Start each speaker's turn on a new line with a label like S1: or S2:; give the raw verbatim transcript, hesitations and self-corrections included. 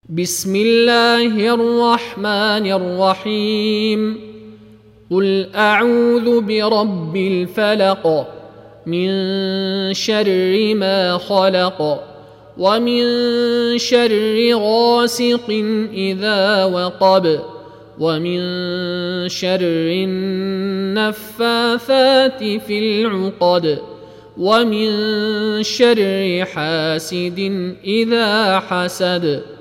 S1: بسم الله الرحمن الرحيم قل أعوذ برب الفلق من شر ما خلق ومن شر غاسق إذا وقب ومن شر النفاثات في العقد ومن شر حاسد إذا حسد.